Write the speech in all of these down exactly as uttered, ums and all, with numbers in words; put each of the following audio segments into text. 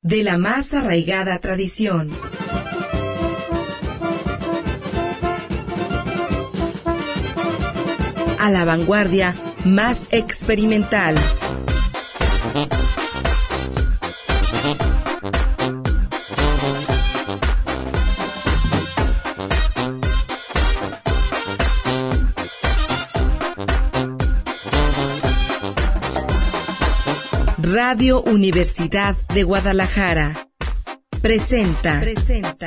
de la más arraigada tradición. A la vanguardia más experimental. Radio Universidad de Guadalajara presenta, presenta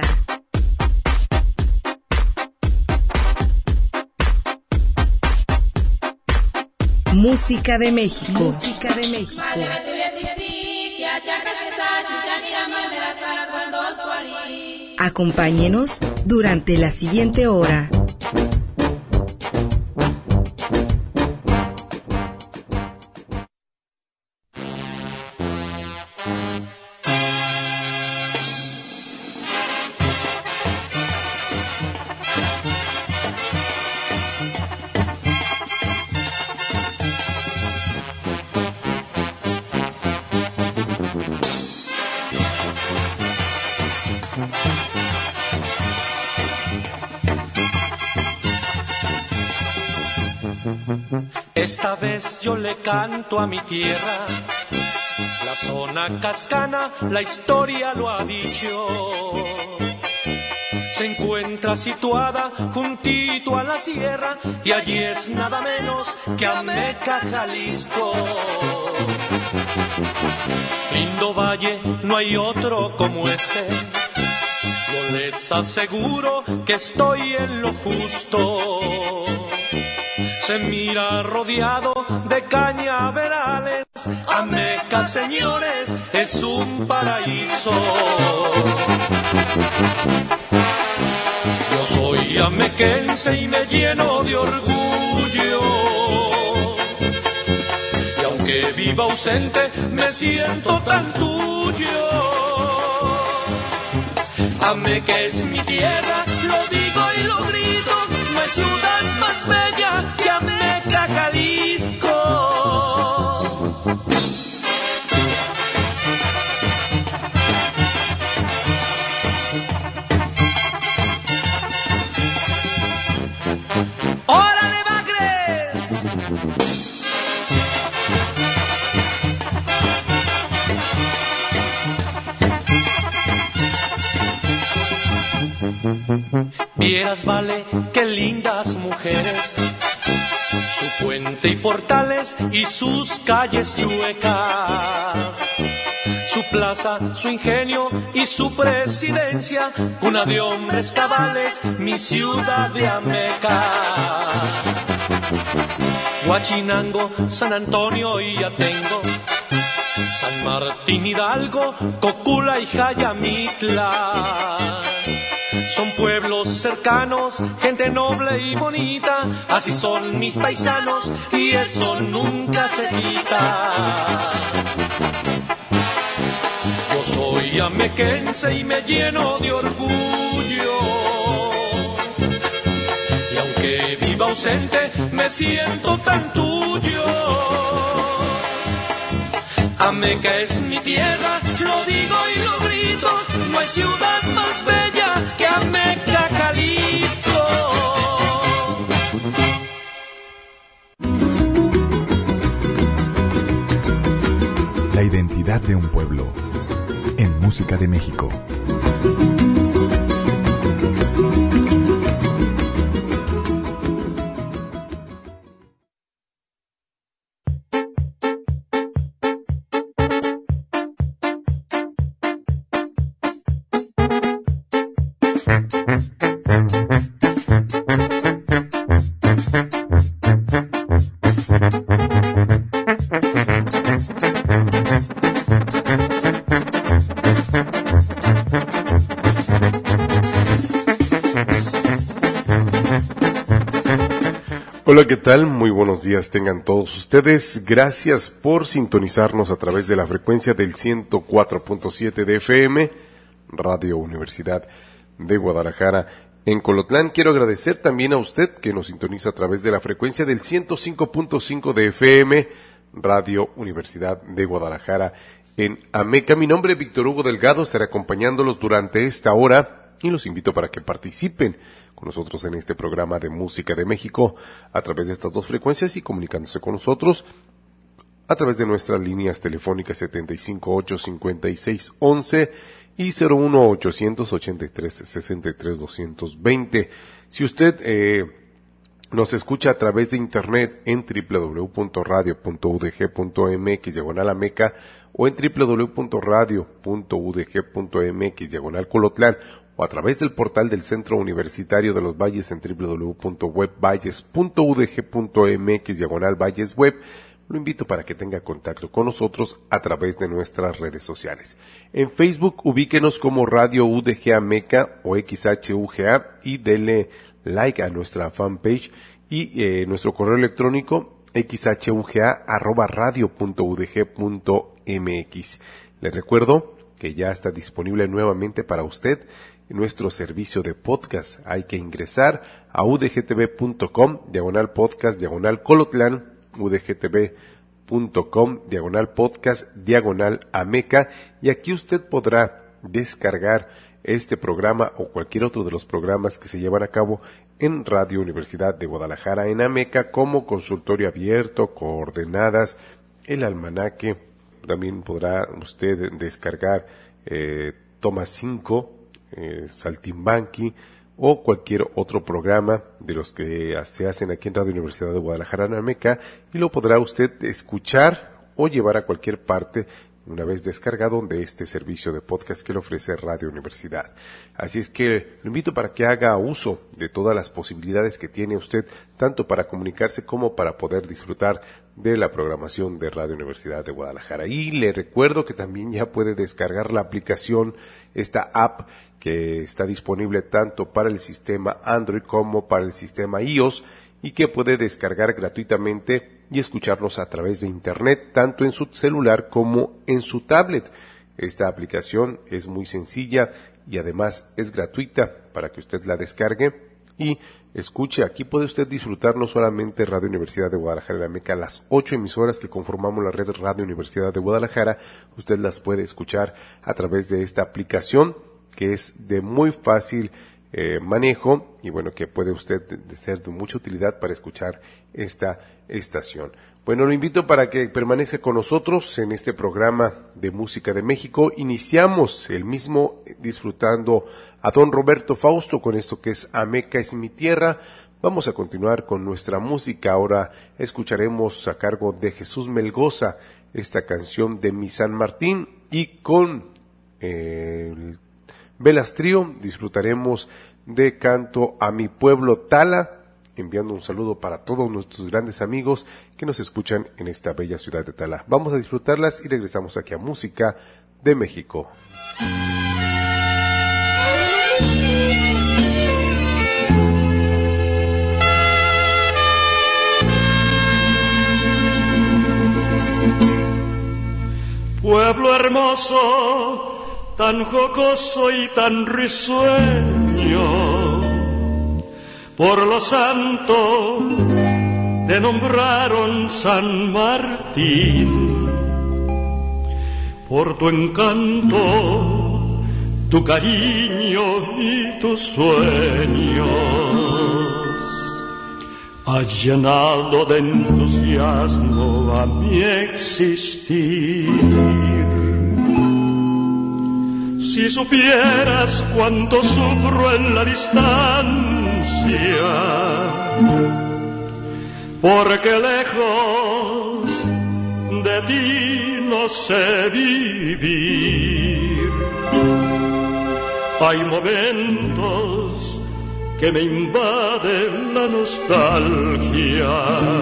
Música de México. Música de México. Acompáñenos durante la siguiente hora. Esta vez yo le canto a mi tierra, la zona cascana, la historia lo ha dicho. Se encuentra situada juntito a la sierra y allí es nada menos que Ameca, Jalisco. Lindo valle, no hay otro como este, yo les aseguro que estoy en lo justo. Se mira rodeado de cañaverales, Ameca, señores, es un paraíso. Yo soy amequense y me lleno de orgullo, y aunque viva ausente, me siento tan tuyo. Ameca es mi tierra, lo digo y lo grito, no hay ciudad más bella que Ameca, Jalisco. ¡Órale, bagres! Vieras, vale, qué lindas mujeres, su puente y portales y sus calles chuecas, su plaza, su ingenio y su presidencia, cuna de hombres cabales, mi ciudad de Ameca. Huachinango, San Antonio y Atengo, San Martín, Hidalgo, Cocula y Jayamitla. Son pueblos cercanos, gente noble y bonita, así son mis paisanos y eso nunca se quita. Yo soy amequense y me lleno de orgullo, y aunque viva ausente, me siento tan tuyo. Ameca es mi tierra, lo digo y lo grito, no hay ciudad más bella que Ameca, Jalisco. La identidad de un pueblo en Música de México. Hola, ¿qué tal? Muy buenos días tengan todos ustedes. Gracias por sintonizarnos a través de la frecuencia del ciento cuatro punto siete de F M, Radio Universidad de Guadalajara. En Colotlán quiero agradecer también a usted que nos sintoniza a través de la frecuencia del ciento cinco punto cinco de F M, Radio Universidad de Guadalajara. en Ameca. Mi nombre es Víctor Hugo Delgado, estaré acompañándolos durante esta hora y los invito para que participen con nosotros en este programa de Música de México a través de estas dos frecuencias y comunicándose con nosotros a través de nuestras líneas telefónicas setenta y cinco ocho cincuenta y seis once y cero uno ochocientos ochenta y tres sesenta y tres doscientos veinte. Si usted eh, nos escucha a través de internet en doble u doble u doble u punto radio punto u d g punto m x diagonal Ameca o en doble u doble u doble u punto radio punto u d g punto m x diagonal Colotlán o a través del portal del Centro Universitario de los Valles en doble u doble u doble u punto webvalles punto u d g punto m x diagonal Valles Web, lo invito para que tenga contacto con nosotros a través de nuestras redes sociales. En Facebook ubíquenos como Radio U D G Ameca o X H U G A y denle like a nuestra fanpage y eh, nuestro correo electrónico x h u g a arroba radio punto u d g punto m x. Les recuerdo que ya está disponible nuevamente para usted nuestro servicio de podcast. Hay que ingresar a udgtv.com, diagonal podcast, diagonal Colotlán, udgtv.com, diagonal podcast, diagonal Ameca, y aquí usted podrá descargar este programa o cualquier otro de los programas que se llevan a cabo en Radio Universidad de Guadalajara en Ameca, como Consultorio Abierto, Coordenadas, El Almanaque. También podrá usted descargar eh, Toma cinco, eh, Saltimbanqui o cualquier otro programa de los que se hacen aquí en Radio Universidad de Guadalajara en Ameca, y lo podrá usted escuchar o llevar a cualquier parte una vez descargado de este servicio de podcast que le ofrece Radio Universidad. Así es que lo invito para que haga uso de todas las posibilidades que tiene usted, tanto para comunicarse como para poder disfrutar de la programación de Radio Universidad de Guadalajara. Y le recuerdo que también ya puede descargar la aplicación, esta app que está disponible tanto para el sistema Android como para el sistema iOS, y que puede descargar gratuitamente y escucharnos a través de internet, tanto en su celular como en su tablet. Esta aplicación es muy sencilla y además es gratuita para que usted la descargue y escuche. Aquí puede usted disfrutar no solamente Radio Universidad de Guadalajara en Ameca, las ocho emisoras que conformamos la red Radio Universidad de Guadalajara, usted las puede escuchar a través de esta aplicación, que es de muy fácil Eh, manejo y bueno, que puede usted de, de ser de mucha utilidad para escuchar esta estación. Bueno, lo invito para que permanezca con nosotros en este programa de Música de México. Iniciamos el mismo disfrutando a don Roberto Fausto con esto que es Ameca es mi tierra. Vamos a continuar con nuestra música. Ahora escucharemos a cargo de Jesús Melgoza esta canción de Mi San Martín, y con eh, el Velas Trío disfrutaremos de Canto a mi pueblo Tala, enviando un saludo para todos nuestros grandes amigos que nos escuchan en esta bella ciudad de Tala. Vamos a disfrutarlas y regresamos aquí a Música de México. Pueblo hermoso, tan jocoso y tan risueño, por lo santo te nombraron San Martín, por tu encanto, tu cariño y tus sueños, has llenado de entusiasmo a mi existir. Si supieras cuánto sufro en la distancia, porque lejos de ti no sé vivir. Hay momentos que me invade la nostalgia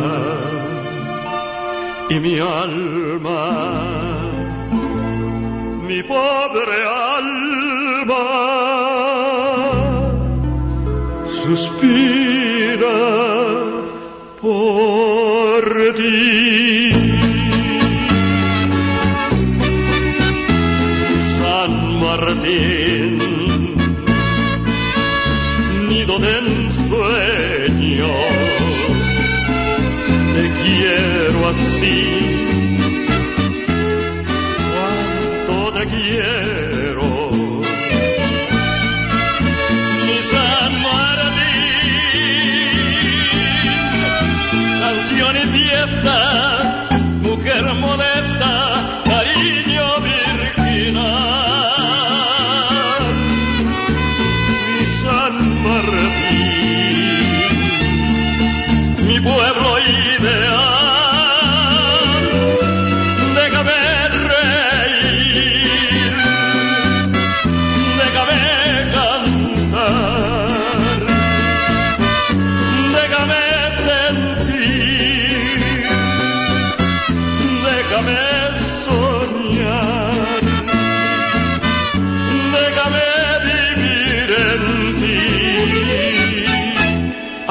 y mi alma, mi pobre alma, suspira por ti. San Martín, nido de ensueños, te quiero así.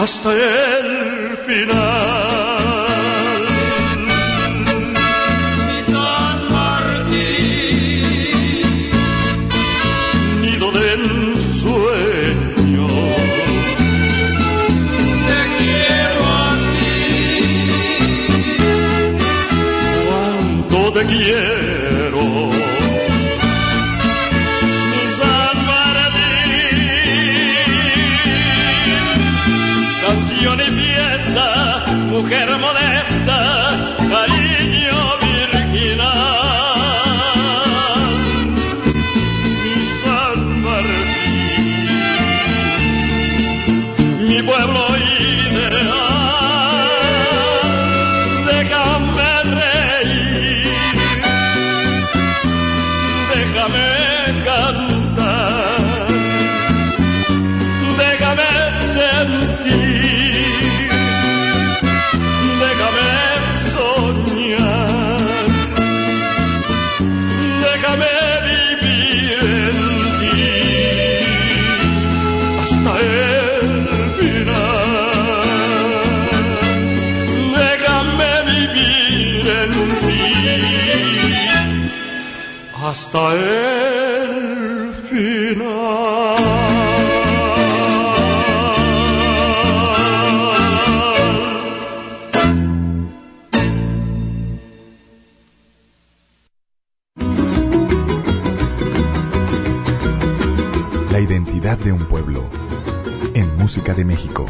hasta el final. Mi San Martín, nido de ensueños, te quiero así, cuánto te quiero. Mi San Martín, canción y fiesta, mujer modesta, cariño virginal. Mi San Martín, mi pueblo ideal, déjame reír, déjame cantar, déjame sentir, déjame soñar, déjame vivir en ti hasta el final. Déjame vivir en ti hasta el final. La identidad de un pueblo en Música de México.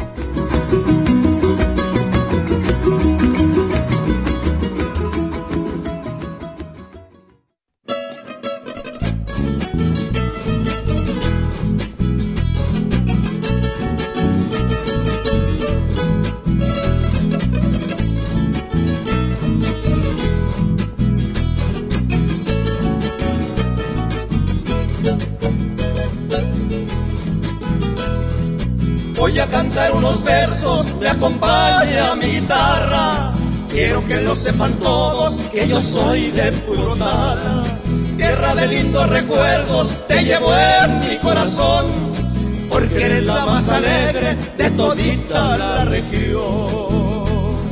Voy a cantar unos versos, me acompaña mi guitarra. Quiero que lo sepan todos, que yo soy de puro Tala. Tierra de lindos recuerdos, te llevo en mi corazón, porque eres la más alegre de todita la región.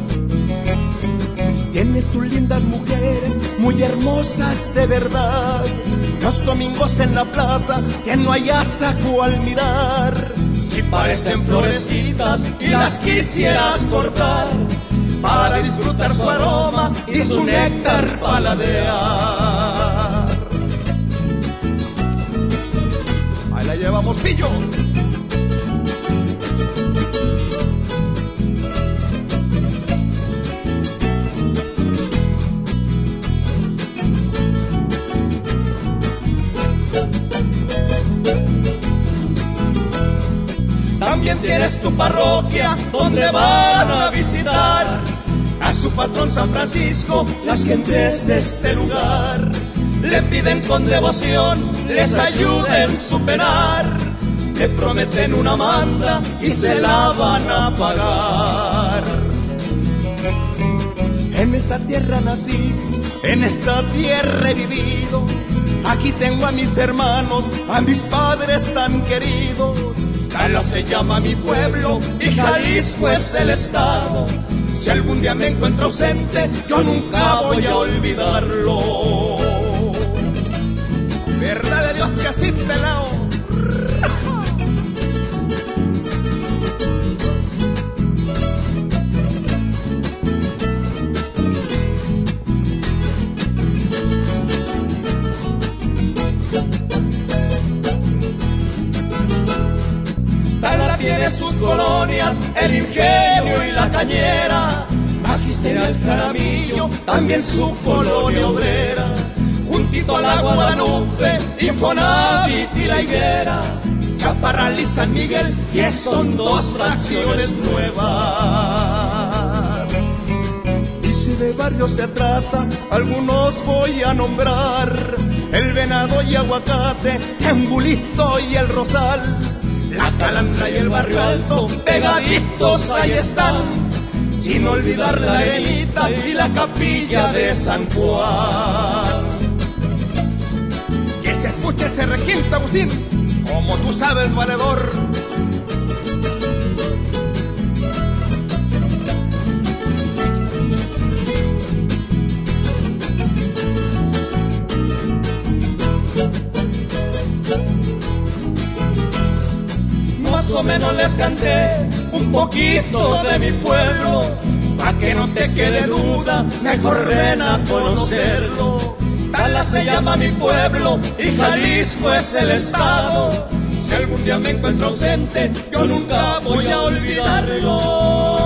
Tienes tus lindas mujeres, muy hermosas de verdad. Los domingos en la plaza, que no hayas a cual mirar. Si parecen florecitas y las quisieras cortar, para disfrutar su aroma y su néctar paladear. Ahí la llevamos, pillo. También tienes tu parroquia donde van a visitar a su patrón San Francisco las gentes de este lugar. Le piden con devoción, les ayuda en su penar, le prometen una manda y se la van a pagar. En esta tierra nací, en esta tierra he vivido. Aquí tengo a mis hermanos, a mis padres tan queridos. Tala se llama mi pueblo y Jalisco es el estado. Si algún día me encuentro ausente, yo nunca voy a olvidarlo. Verdad de Dios que así pelao. Tala tiene sus colonias, el Ingenio y la Cañera, Magisterial Jaramillo, también su colonia obrera. Juntito a la Guadalupe, Infonavit y la Higuera, Chaparral y San Miguel, que son dos fracciones nuevas. Y si de barrio se trata, algunos voy a nombrar: el Venado y Aguacate, Angulito y el Rosal, la Calandra y el Barrio Alto, pegaditos ahí están, sin olvidar la Ermita y la Capilla de San Juan. Que se escuche ese requinto, Agustín, como tú sabes, valedor. más o menos les canté un poquito de mi pueblo, pa' que no te quede duda, mejor ven a conocerlo. Tala se llama mi pueblo y Jalisco es el estado. Si algún día me encuentro ausente, yo nunca voy a olvidarlo.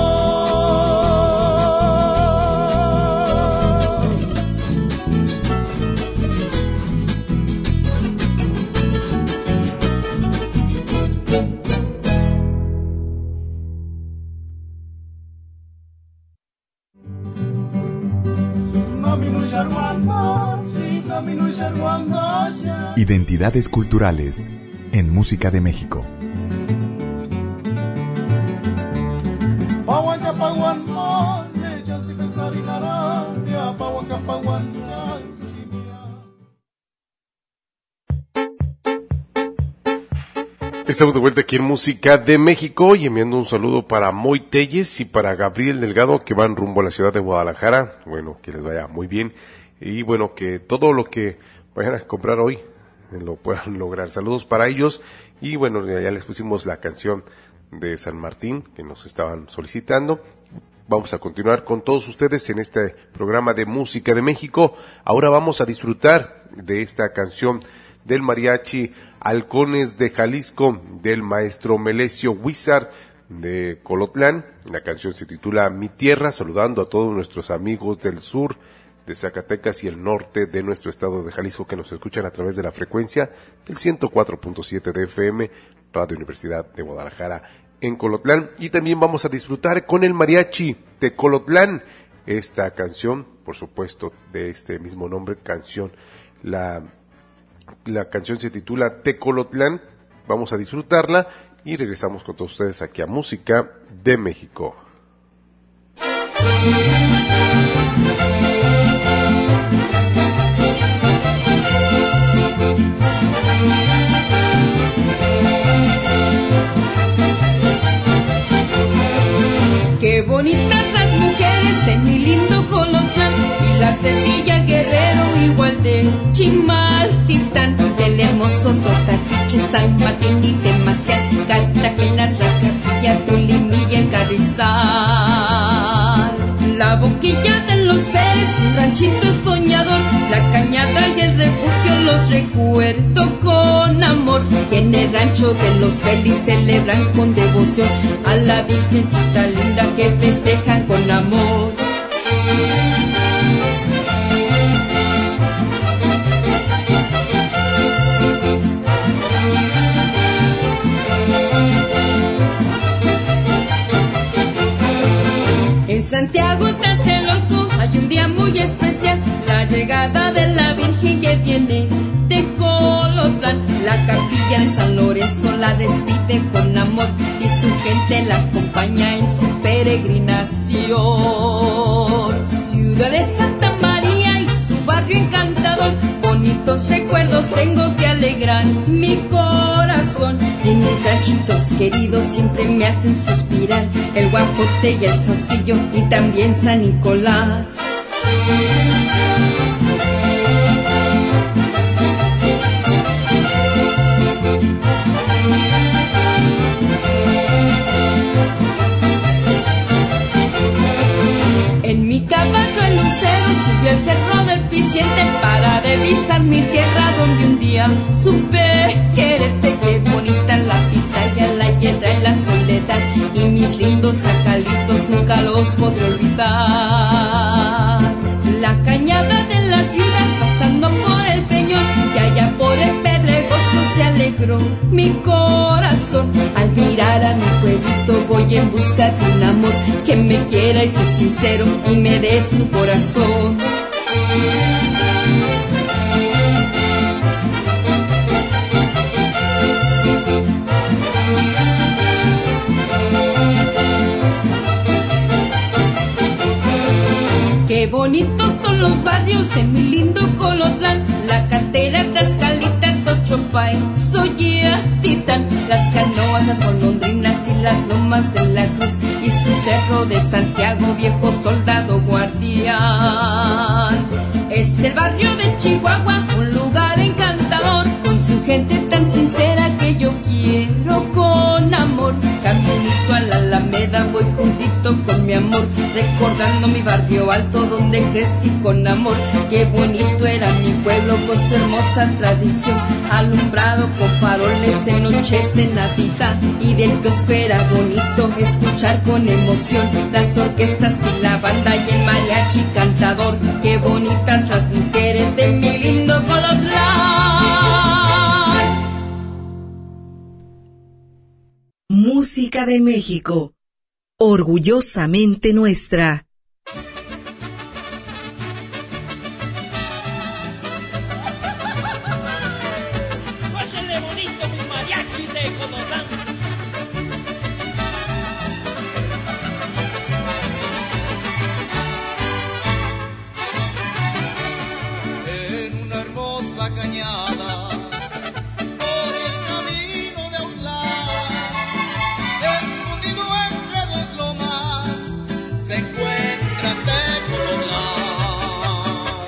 Identidades culturales en Música de México. Estamos de vuelta aquí en Música de México y enviando un saludo para Moy Telles y para Gabriel Delgado, que van rumbo a la ciudad de Guadalajara. Bueno, que les vaya muy bien y bueno, que todo lo que vayan a comprar hoy lo puedan lograr. Saludos para ellos y bueno, ya les pusimos la canción de San Martín que nos estaban solicitando. Vamos a continuar con todos ustedes en este programa de Música de México. Ahora vamos a disfrutar de esta canción del mariachi Halcones de Jalisco, del maestro Melesio Wizard de Colotlán. La canción se titula Mi Tierra, saludando a todos nuestros amigos del sur de Zacatecas y el norte de nuestro estado de Jalisco que nos escuchan a través de la frecuencia del ciento cuatro punto siete de F M, Radio Universidad de Guadalajara en Colotlán. Y también vamos a disfrutar con el mariachi de Colotlán esta canción, por supuesto, de este mismo nombre, canción. La, la canción se titula Tecolotlán. Vamos a disfrutarla y regresamos con todos ustedes aquí a Música de México. Qué bonitas las mujeres de mi lindo Colotlán, y las de Villa Guerrero igual de Chimaltitán, del hermoso Totaquiche, San Martín y Temaciac, Cartagenas, La Capilla, Tolimilla, el Carrizal. La boquilla de los Veres, un ranchito soñador, la cañada y el refugio los recuerdo con amor. Y en el rancho de los Belis celebran con devoción a la Virgencita linda que festejan con amor. En Santiago Tlatelolco hay un día muy especial, la llegada de la Virgen que viene de Colotlán. La capilla de San Lorenzo la despide con amor y su gente la acompaña en su peregrinación. Ciudad de Santa María y su barrio encantador, bonitos recuerdos tengo que alegran mi corazón. Y mis ranchitos queridos siempre me hacen suspirar, el Guajote y el Saucillo y también San Nicolás. En mi caballo el lucero subió el cerro del Piciente para divisar mi tierra donde un día supe quererte. Qué bonita la pitaya, la hiedra y la soledad, y mis lindos jacalitos nunca los podré olvidar. La cañada de las viudas pasando por el peñón y allá por el pedregoso se alegró mi corazón. Al mirar a mi pueblito voy en busca de un amor que me quiera y sea sincero y me dé su corazón. Qué bonitos son los barrios de mi lindo Colotlán, la cantera Tlaxcalita, Tochopay, Soyatitán, las canoas, las golondrinas y las lomas de la Cruz, y su cerro de Santiago, viejo soldado guardián. Es el barrio de Chihuahua, un lugar encantador, con su gente tan sincera que yo quiero con amor. mi amor, recordando mi barrio alto donde crecí con amor. Qué bonito era mi pueblo con su hermosa tradición, alumbrado con faroles en noches de Navidad, y del kiosco era bonito escuchar con emoción las orquestas y la banda y el mariachi cantador. Qué bonitas las mujeres de mi lindo Colotlán. Música de México, orgullosamente nuestra. Suénale bonito mis mariachis de Colotlán. En una hermosa cañada por el camino de Autlán, escondido entre dos lomas, se encuentra Tecolotlán.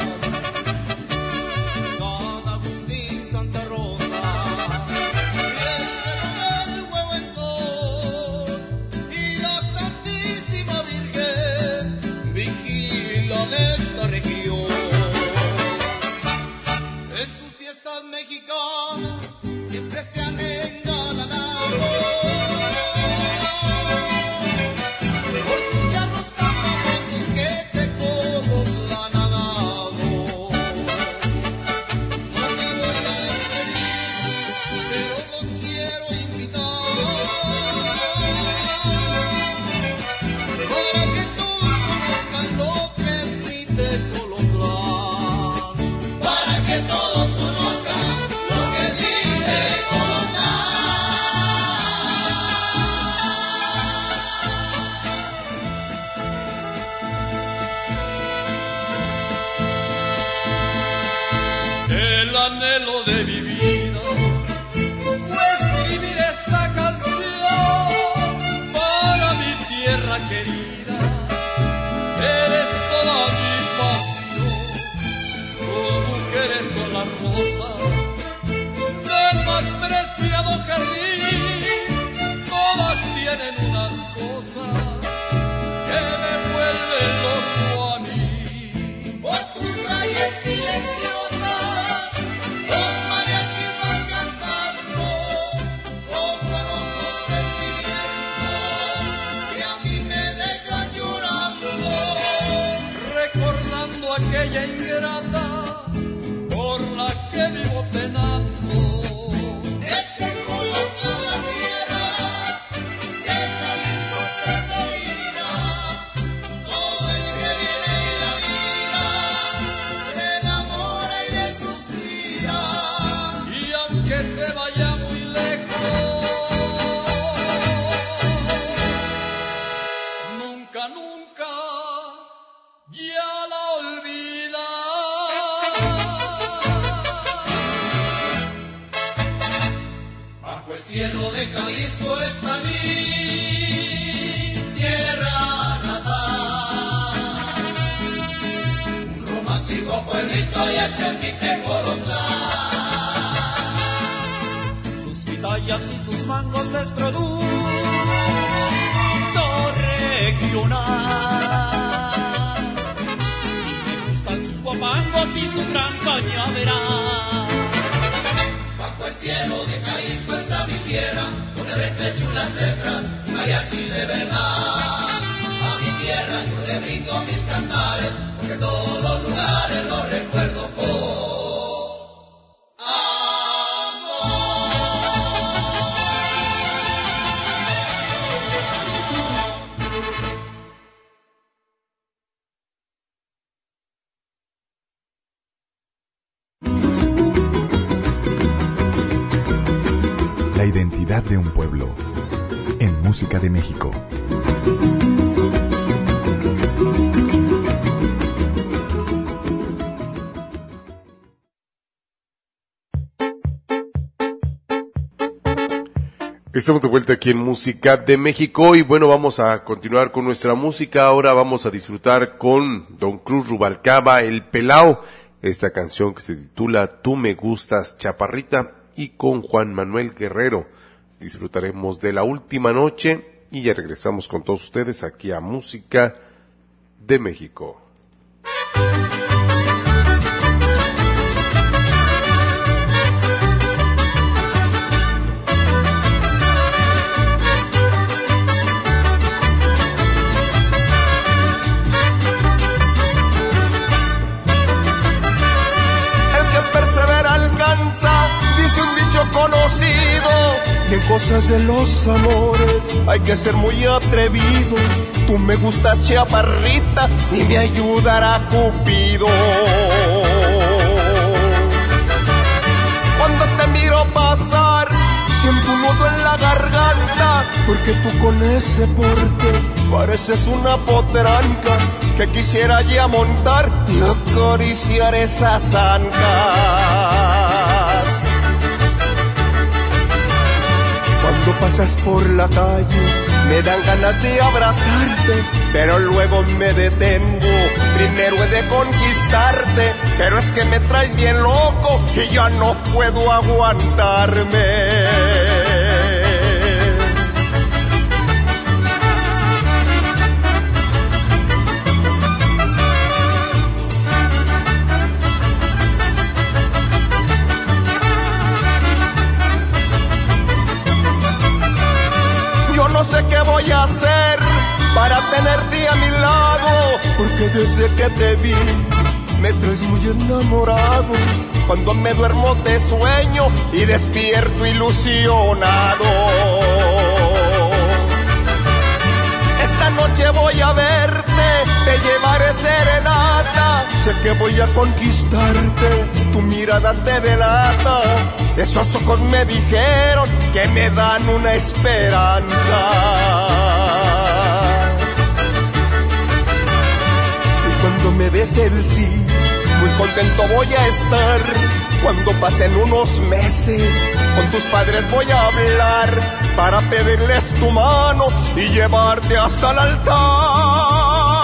San Agustín, Santa Rosa y el Cerro del Huehuetón y la Santísima Virgen vigilan esta región. En sus fiestas mexicanas siempre se han engalanado por sus charros tan famosos que Tecolotlán ha dado. No me voy a despedir, pero los quiero invitar para que todos conozcan lo que es mi Tecolotlán. Para que todos conozcan lo que es mi Tecolotlán. El anhelo de mi vida fue escribir esta canción para mi tierra querida. Eres toda mi pasión, tus mujeres son las rosas del más preciado jardín. Todas tienen unas cosas que me vuelven loco a mí. Por tus calles silenciosas, los mariachis van cantando con profundo sentimiento que a mí me dejan llorando. Recordando aquella ingrata por la que vivo penando. Este Colotlán la tierra de Jalisco preferida, todo el que viene y la mira se enamora y le suspira. Y aunque se vaya muy lejos, nunca, nunca ya la olvida. Bajo el cielo de Jalisco está mi tierra natal, un romántico pueblito y ese es mi Tecolotlán. Sus pitayas y sus mangos es producto regional. Y me gustan sus guapangos y su gran cañaveral. Bajo el cielo de Jalisco está mi tierra, con el retecho y las hembras, mariachi de verdad. A mi tierra yo le brindo mis cantares, porque todos los lugares los recuerdo con La identidad de un pueblo en Música de México. Estamos de vuelta aquí en Música de México y bueno, vamos a continuar con nuestra música. Ahora vamos a disfrutar con Don Cruz Rubalcaba, El Pelao, esta canción que se titula Tú me gustas, Chaparrita, y con Juan Manuel Guerrero disfrutaremos de La Última Noche y ya regresamos con todos ustedes aquí a Música de México. Dice un dicho conocido, y en cosas de los amores hay que ser muy atrevido. Tú me gustas chaparrita y me ayudará Cupido. Cuando te miro pasar, siento un nudo en la garganta, porque tú con ese porte pareces una potranca que quisiera ya montar y acariciar esas ancas. Cuando pasas por la calle me dan ganas de abrazarte, pero luego me detengo, primero he de conquistarte. Pero es que me traes bien loco y ya no puedo aguantarme. No sé qué voy a hacer para tenerte a mi lado, porque desde que te vi me traes muy enamorado. Cuando me duermo te sueño y despierto ilusionado. Esta noche voy a verte, te llevaré serenata. Sé que voy a conquistarte, tu mirada te delata. Esos ojos me dijeron que me dan una esperanza. Y cuando me des el sí, muy contento voy a estar. Cuando pasen unos meses, con tus padres voy a hablar para pedirles tu mano y llevarte hasta el altar.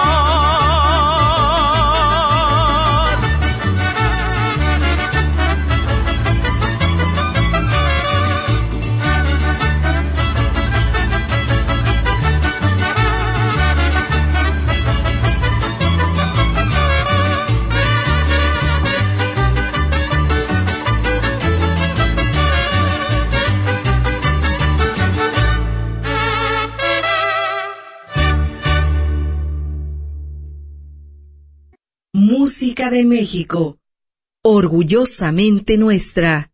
Música de México, orgullosamente nuestra.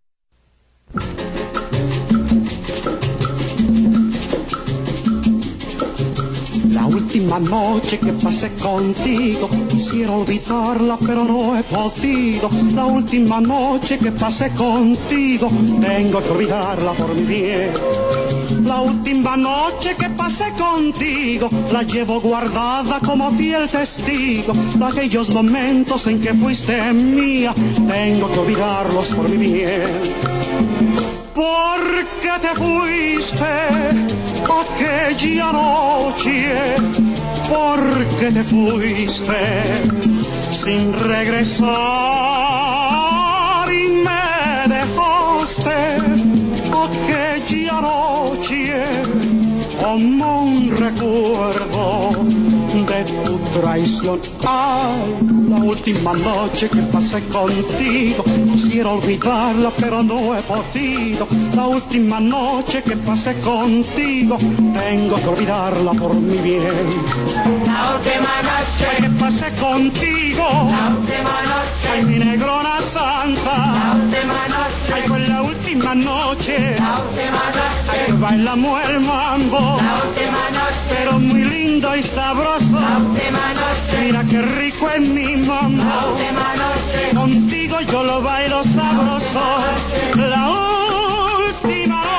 La última noche que pasé contigo, quisiera olvidarla pero no he podido. La última noche que pasé contigo, tengo que olvidarla por mi bien. La última noche que pasé contigo, la llevo guardada como fiel testigo de aquellos momentos en que fuiste mía, tengo que olvidarlos por mi bien. ¿Por qué te fuiste aquella noche? ¿Por qué te fuiste sin regresar y me dejaste aquella noche como un recuerdo de tu traición? Ay, la última noche que pasé contigo, quisiera olvidarla pero no he podido. La última noche que pasé contigo, tengo que olvidarla por mi bien. La última noche que pasé contigo, la última noche, ay, mi negrona santa, la última noche, ay, fue la última noche, la última noche, ay, que bailamos el mambo, la última noche, pero muy lindo y sabroso, la última noche, mira qué rico es mi mambo, la última noche, contigo yo lo bailo sabroso, la última noche.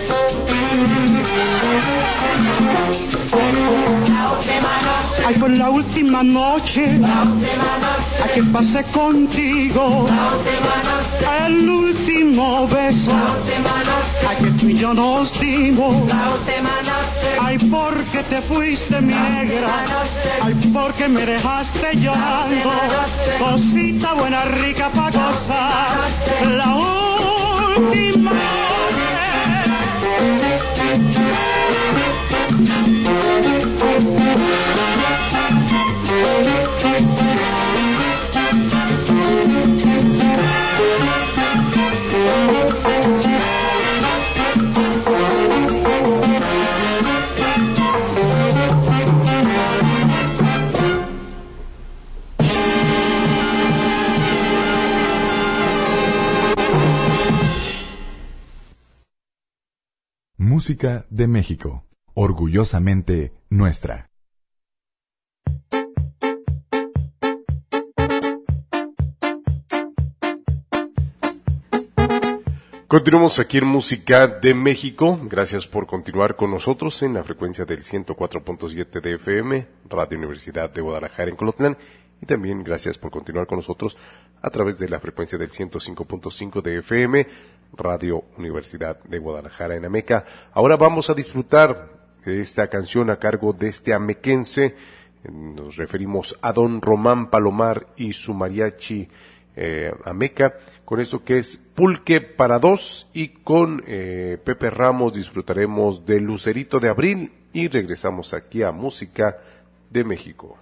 Ay, fue la última noche, la última noche, a que pasé contigo, la última noche, el último beso, la última noche, a que tú y yo nos dimos, la última noche, ay, porque te fuiste mi negra, ay, porque me dejaste llorando, cosita buena rica pa' gozar, la última noche. Música de México, orgullosamente nuestra. Continuamos aquí en Música de México. Gracias por continuar con nosotros en la frecuencia del ciento cuatro punto siete de F M, Radio Universidad de Guadalajara en Colotlán. Y también gracias por continuar con nosotros a través de la frecuencia del ciento cinco punto cinco de F M, Radio Universidad de Guadalajara en Ameca. Ahora vamos a disfrutar de esta canción a cargo de este amequense. Nos referimos a don Román Palomar y su mariachi eh, Ameca, con esto que es Pulque para dos, y con eh, Pepe Ramos disfrutaremos de Lucerito de Abril y regresamos aquí a Música de México.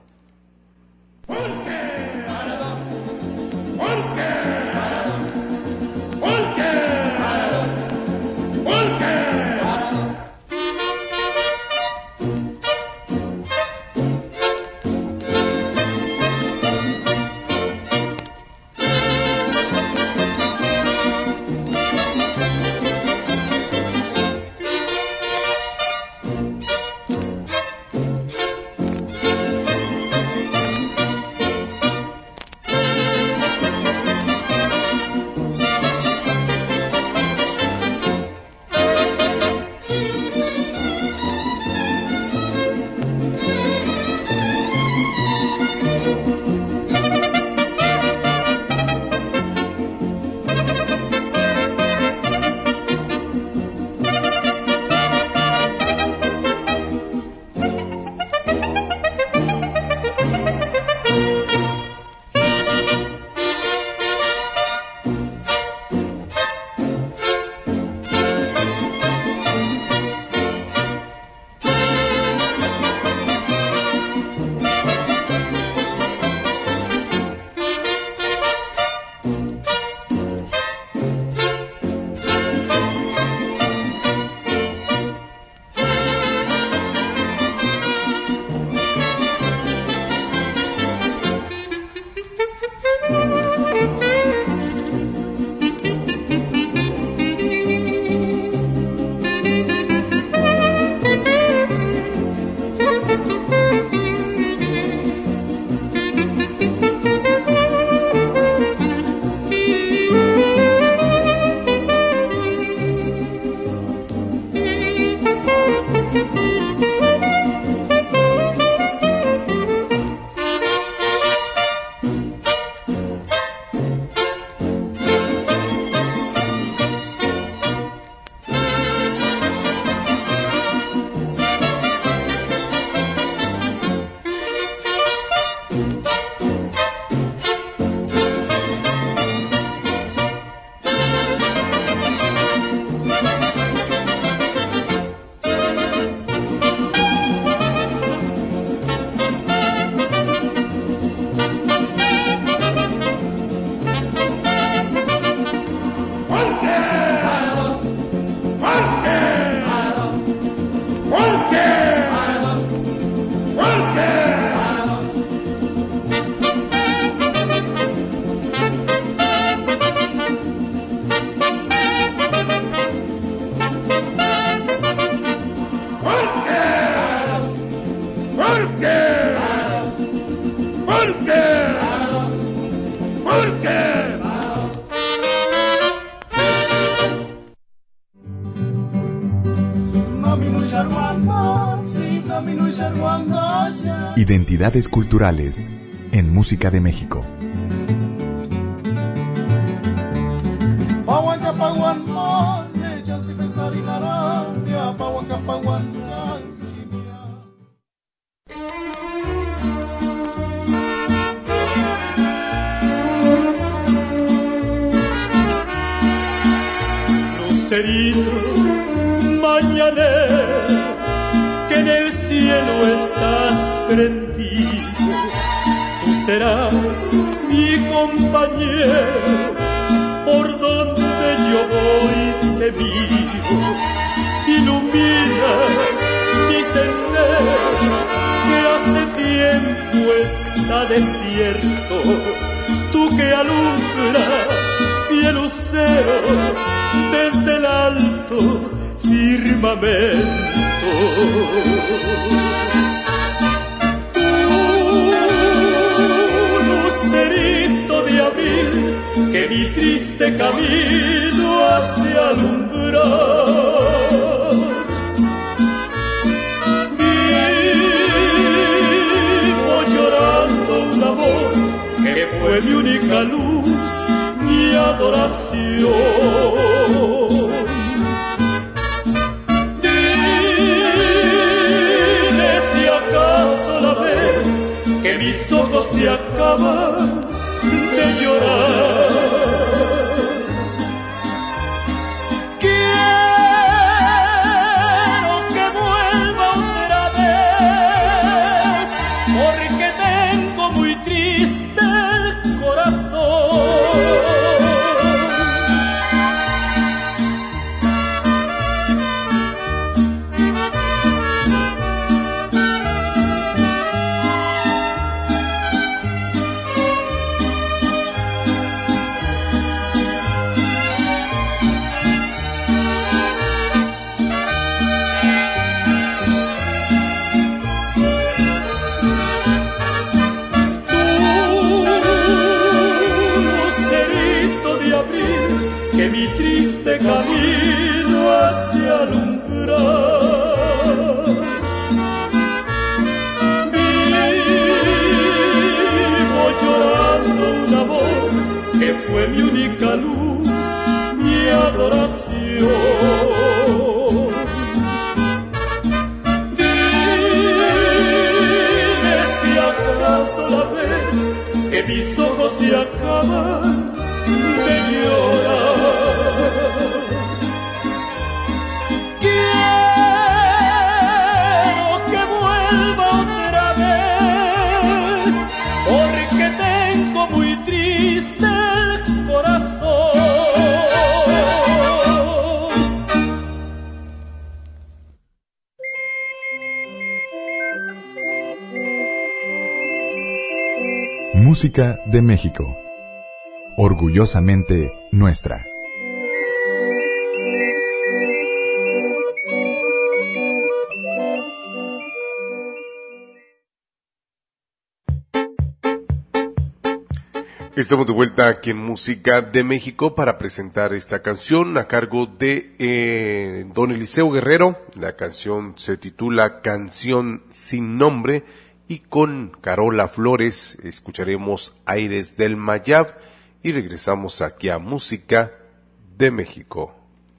Identidades culturales en Música de México. Lucerito mañanero, que en el cielo estás prendido, tú serás mi compañero, por donde yo voy te miro, iluminas mi sendero, que hace tiempo está desierto, tú que alumbras, fiel lucero, desde el alto firmamento. Tú, lucerito de abril, que mi triste camino has de alumbrar. Vivo llorando un amor que fue mi única luz, mi adoración. Dile si acaso la ves, que mis ojos se acaban de llorar. Quiero que vuelva otra vez, porque tengo muy triste el corazón. Camino has de alumbrar. Vivo llorando un amor que fue mi única luz, mi adoración. Dime si acaso la ves, que mis ojos se acaban de llorar. Música de México. Orgullosamente nuestra. Estamos de vuelta aquí en Música de México para presentar esta canción a cargo de eh, Don Eliseo Guerrero. La canción se titula Canción sin nombre y con Carola Flores escucharemos Aires del Mayab y regresamos aquí a Música de México.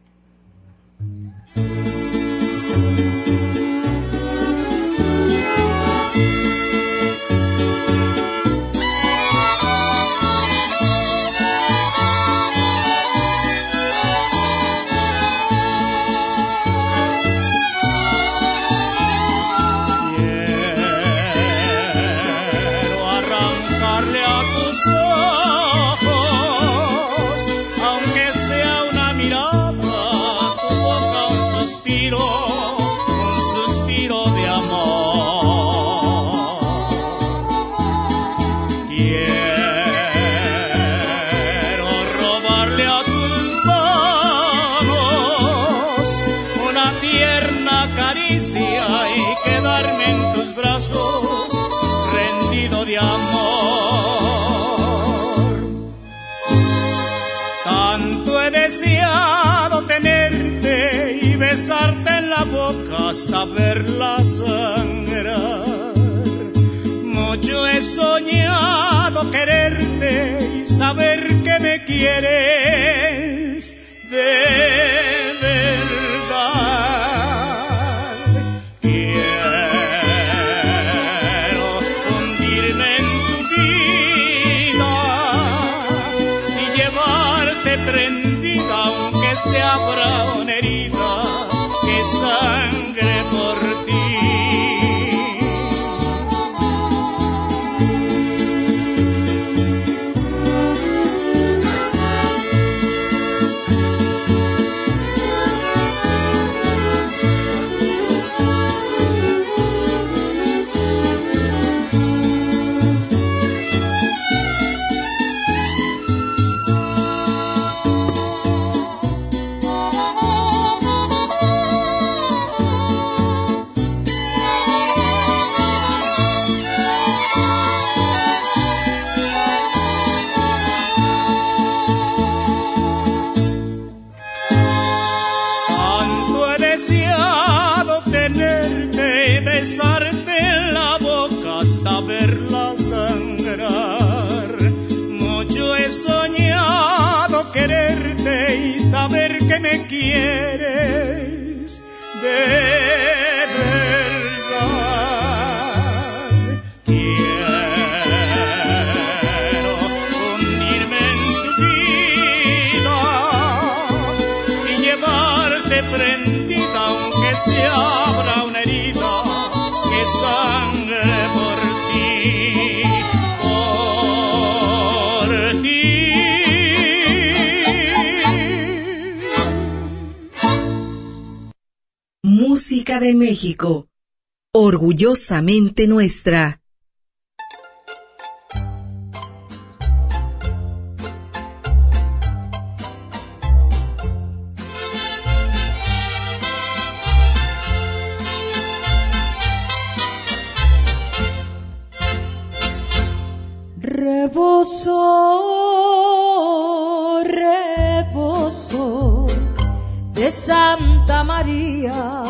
Y quedarme en tus brazos rendido de amor. Tanto he deseado tenerte y besarte en la boca hasta verla sangrar. Mucho he soñado quererte y saber que me quieres de verdad. Quiero hundirme en tu vida y llevarte prendida, aunque se abra una herida que sangre por ti. Besarte en la boca hasta verla sangrar. Mucho he soñado quererte y saber que me quieres de verdad. Quiero hundirme en tu vida y llevarte prendida, aunque se abra una herida. Sangre por ti, por ti. Música de México, orgullosamente nuestra. Rebozo, rebozo de Santa María,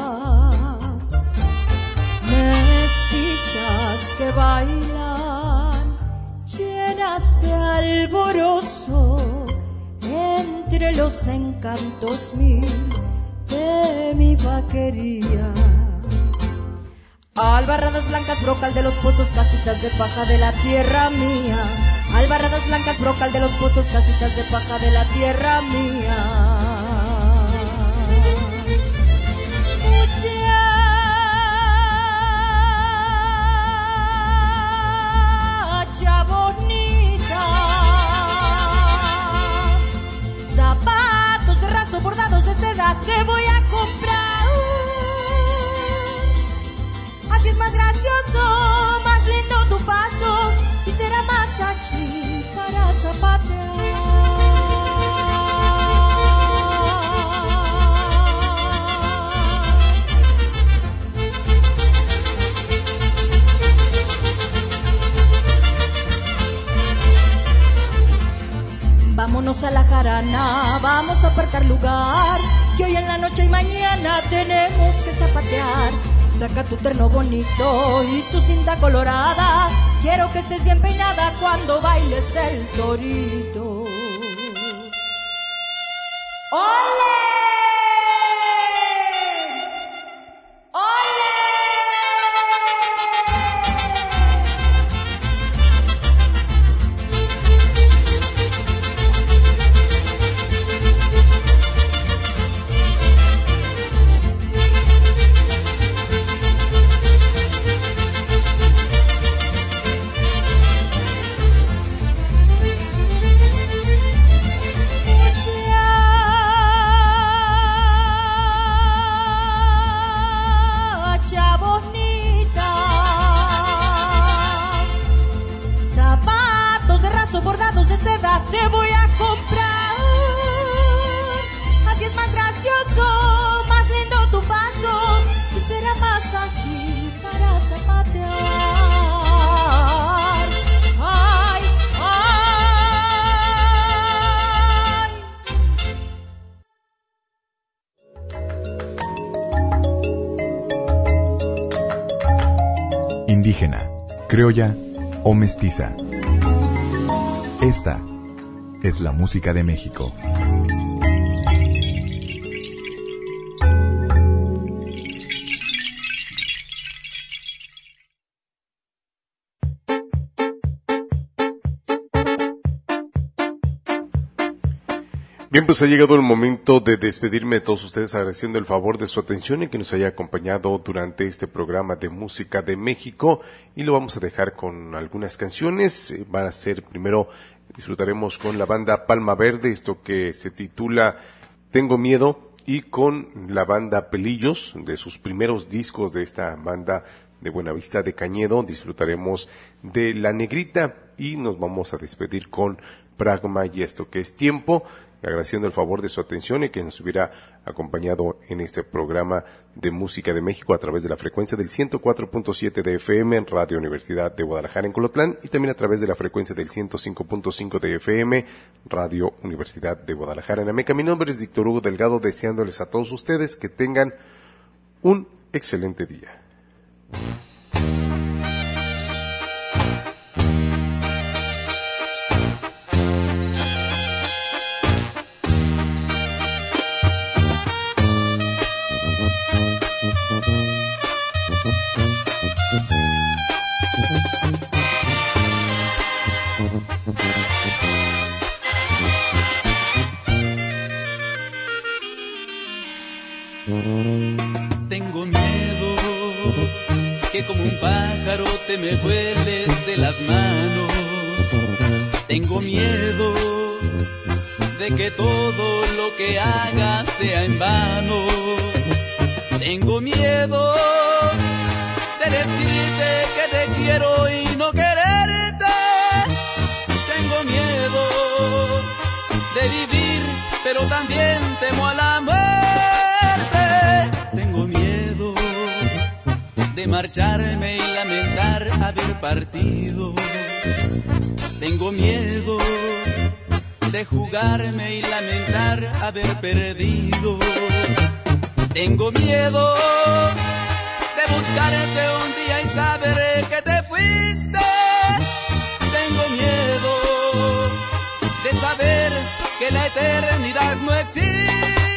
mestizas que bailan llenas de alborozo entre los encantos mil de mi vaquería. Albarradas blancas, brocal de los pozos, casitas de paja de la tierra mía. Albarradas blancas, brocal de los pozos, casitas de paja de la tierra mía. Muchacha bonita, zapatos de raso bordados de seda te voy a comprar. Así es más gracioso, más lindo tu paso y será más ágil para zapatear. Vámonos a la jarana, vamos a apartar lugar, que hoy en la noche y mañana tenemos que zapatear. Saca tu terno bonito y tu cinta colorada, quiero que estés bien peinada cuando bailes el torito. ¡Ole! Bordados de seda te voy a comprar. Así es más gracioso, más lindo tu paso y será más ágil para zapatear. Ay, ay. Indígena, criolla o mestiza. Esta es la música de México. Bien, pues ha llegado el momento de despedirme de todos ustedes, agradeciendo el favor de su atención y que nos haya acompañado durante este programa de Música de México, y lo vamos a dejar con algunas canciones. Eh, van a ser, primero disfrutaremos con la banda Palma Verde, esto que se titula Tengo Miedo, y con la banda Pelillos, de sus primeros discos de esta banda de Buenavista de Cañedo, disfrutaremos de La Negrita, y nos vamos a despedir con Pragma y esto que es Tiempo, agradeciendo el favor de su atención y que nos hubiera acompañado en este programa de Música de México a través de la frecuencia del ciento cuatro punto siete de F M en Radio Universidad de Guadalajara en Colotlán, y también a través de la frecuencia del ciento cinco punto cinco de F M Radio Universidad de Guadalajara en Ameca. Mi nombre es Víctor Hugo Delgado, deseándoles a todos ustedes que tengan un excelente día. Tengo miedo que como un pájaro te me vueles de las manos. Tengo miedo de que todo lo que hagas sea en vano. Tengo miedo de decirte que te quiero y no quererte. Tengo miedo de vivir, pero también temo a la muerte. Tengo miedo de marcharme y lamentar haber partido. Tengo miedo de jugarme y lamentar haber perdido. Tengo miedo de buscarte un día y saber que te fuiste. Tengo miedo de saber que la eternidad no existe.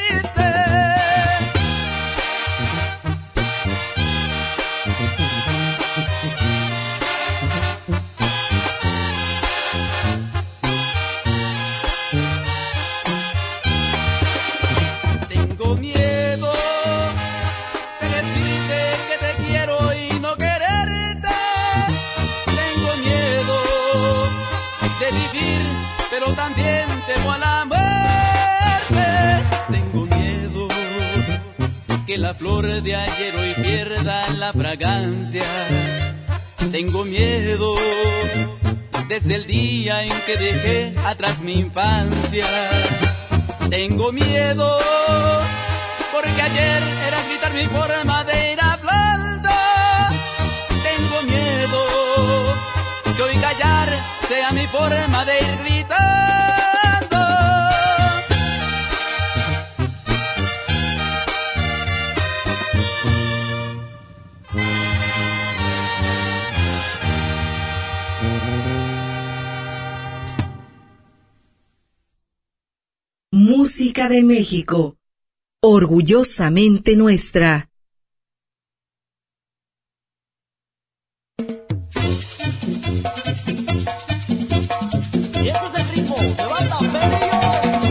Tengo miedo de decirte que te quiero y no quererte. Tengo miedo de vivir, pero también temo a la muerte. Tengo miedo que la flor de ayer hoy pierda la fragancia. Tengo miedo desde el día en que dejé atrás mi infancia. Tengo miedo porque ayer era gritar mi forma de ir hablando. Tengo miedo que hoy callar sea mi forma de ir gritando. Música de México, orgullosamente nuestra. Y este es el ritmo de banda Pelillos.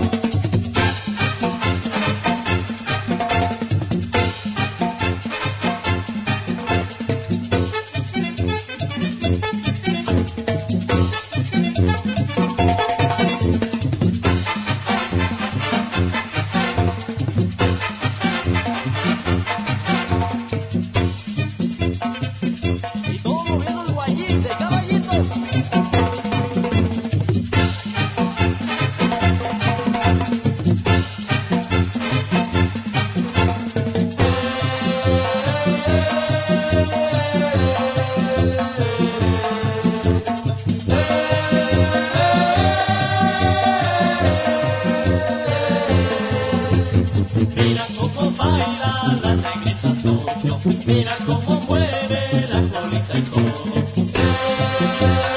Mira cómo baila la negrita socio, mira cómo mueve la colita y todo.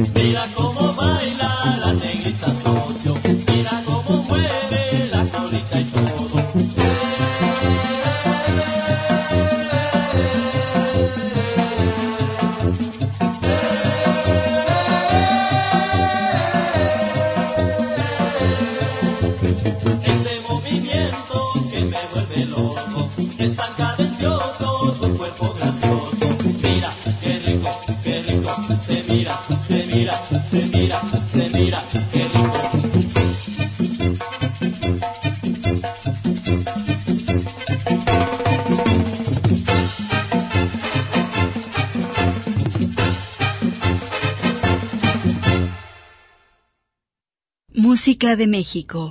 Mira cómo baila la negrita socio, mira cómo mueve la colita y todo. Ese movimiento que me vuelve loco, es tan cadencioso, tu cuerpo gracioso. Mira, qué rico, qué rico, se mira, se mira, se mira, se mira, qué rico. Música de México.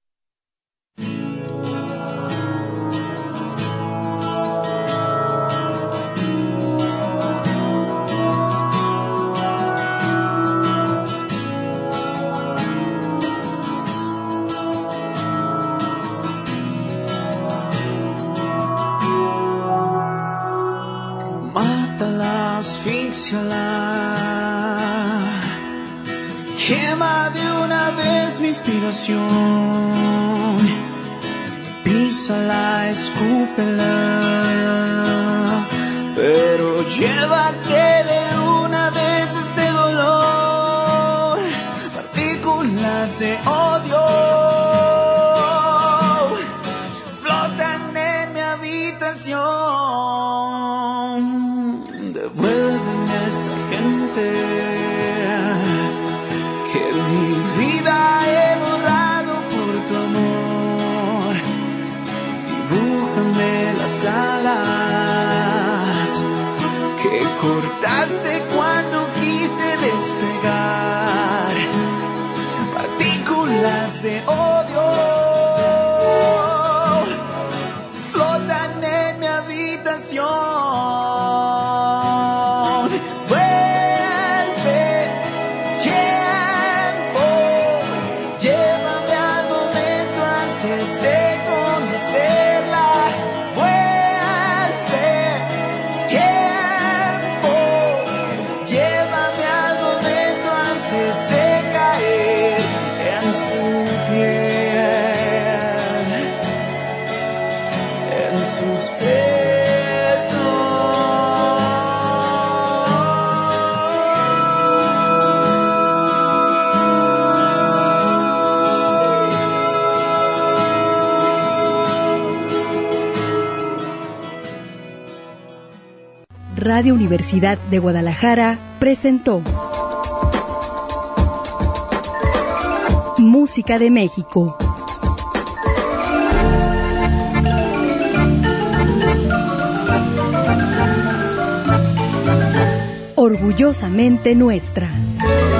Mátala, asfixiala, quema de una vez mi inspiración, písala, escúpela, pero llévate de una vez este dolor, partículas de odio flotan en mi habitación. Devuélveme a esa gente que mi vida he borrado por tu amor. Dibújame las alas que cortaste cuando quise despegar. Partículas de odio flotan en mi habitación. Radio Universidad de Guadalajara presentó Música de México. Orgullosamente nuestra.